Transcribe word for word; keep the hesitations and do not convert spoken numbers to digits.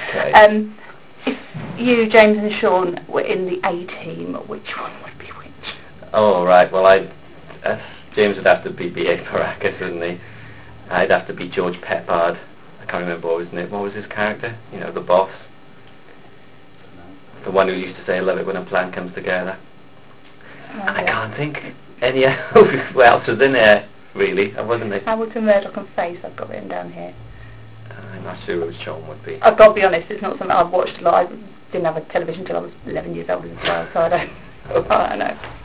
Okay. Um, if you, James and Sean, were in the A-Team, which one would be which? Oh, right. Well, I'd, uh, James would have to be B A Baracus, wouldn't he? I'd have to be George Peppard. I can't remember what was, what was his character. You know, the boss. The one who used to say, I love it when a plan comes together. Oh, I yeah. can't think any who else was in there, really. I wasn't it. Hamilton, Murdoch and Face I've got written down here. I'm not sure who Sean would be. I've got to be honest, it's not something I've watched a lot. I didn't have a television until I was eleven years old as well, so I don't, I don't know.